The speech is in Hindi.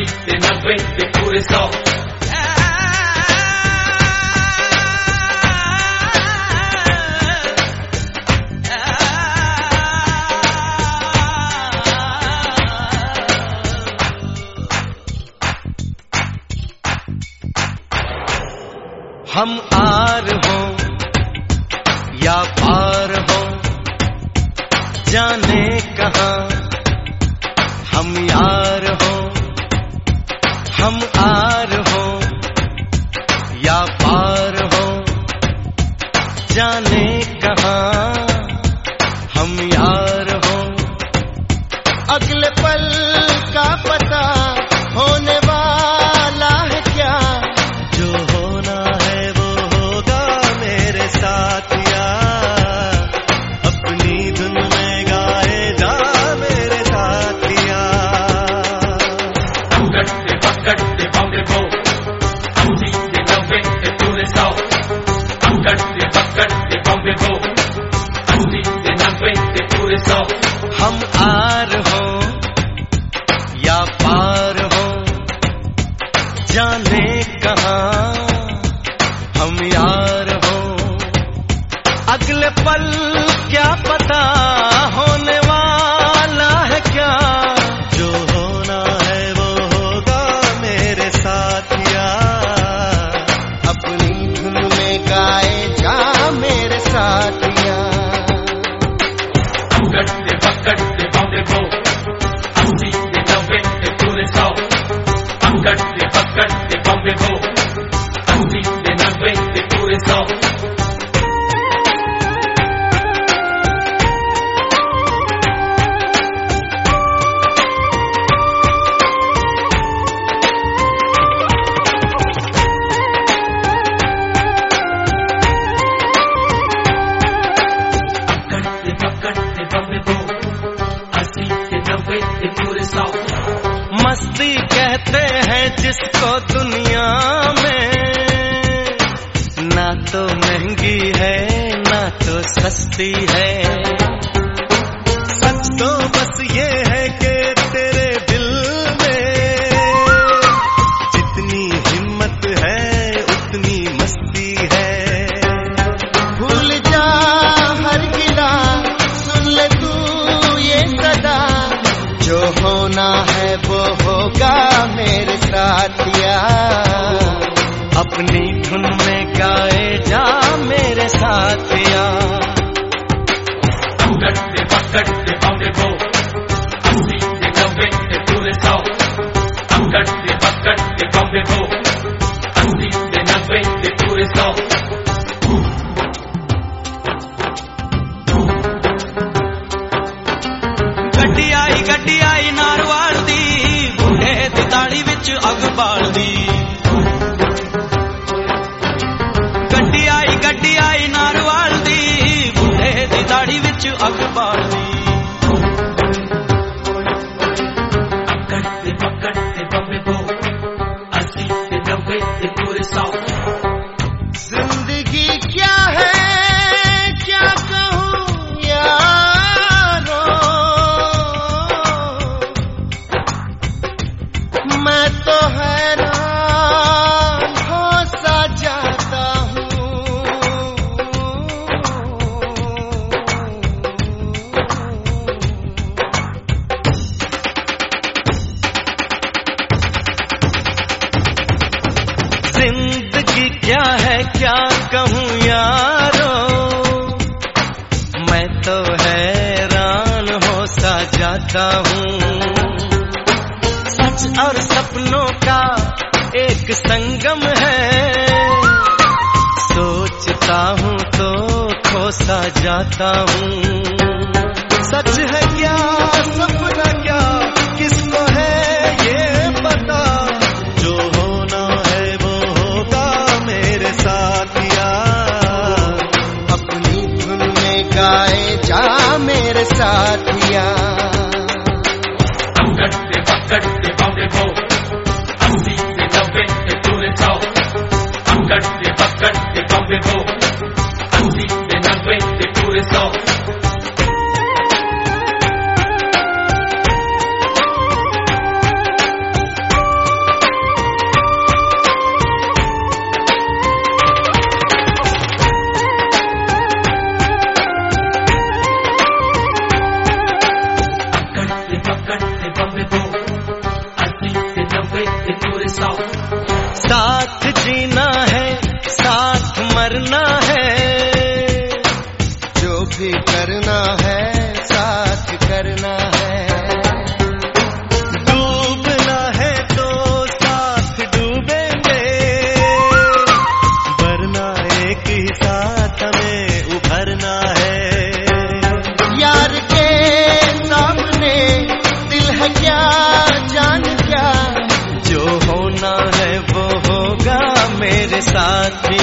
ते 90 ते पूरे 100। हम आर हो या पार हो जाने कहाँ, हम यार हो, हम आर हो या पार हो जाने कहाँ, हम यार हो। अगले पल का पता होने वाला है क्या, जो होना है वो होगा मेरे साथिया। अपनी धुन में गाए जा मेरे साथिया। पकड़ ते बॉम्बे को 80 ते 90 ते पूरे 100। पकड़ ते बॉम्बे को 80 ते 90 ते पूरे 100। हम आर हो या पार हो जाने कहाँ, हम यार हो। अगले पल क्या पता होने वाला है क्या, जो होना है वो होगा मेरे साथिया। अपनी धुन में गाए जा मेरे साथिया। पकड़ ते बॉम्बे को 80 ते 90 ते पूरे 100। पकड़ ते बॉम्बे को 80 ते 90 ते पूरे 100। मस्ती कहते हैं जिसको दुनिया में, ना तो महंगी है ना तो सस्ती है। सच तो बस ये है कि तेरे दिल में जितनी हिम्मत है उतनी मस्ती है। भूल जा हर गिला, सुन ले तू ये सदा, जो होना है वो होगा मेरे साथिया। अपनी धुन में गाए जा मेरे साथिया। पकड़ ते बॉम्बे को 80 ते 90 ते पूरे 100। पकड़ ते बॉम्बे को 80 ते 90 ते पूरे 100। गड्डी आई नारवाल दी, बूढ़े दी ताड़ी विच अग बाल दी। गड्डी आई नारवाल दी, बूढ़े दी ताड़ी विच अग बाल दी। पकड़ ते बॉम्बे को 80 ते 90 ते पूरे 100। जिंदगी क्या है क्या कहूँ यारो, मैं तो हैरान हो सा जाता हूँ। जिंदगी क्या है क्या कहूँ यारो, मैं तो हैरान हो सा जाता हूँ। सच और सपनों का एक संगम है, सोचता हूँ तो खो सा जाता हूँ। सच है क्या सपना क्या, किसको है ये पता, जो होना है वो होगा मेरे साथिया। अपनी धुन में गाए जा मेरे साथिया। पकड़ ते बॉम्बे को 80 ते 90 ते पूरे 100। पकड़ ते बॉम्बे को 80 ते 90 ते पूरे 100। the tour is out. साथ जीना है, साथ मरना है, जो भी करना है साथ करना है। डूबना है तो साथ डूबेंगे, वरना एक ही साथ हमें उभरना है। यार के सामने दिल है क्या, जान क्या, जो होना है वो होगा मेरे साथ।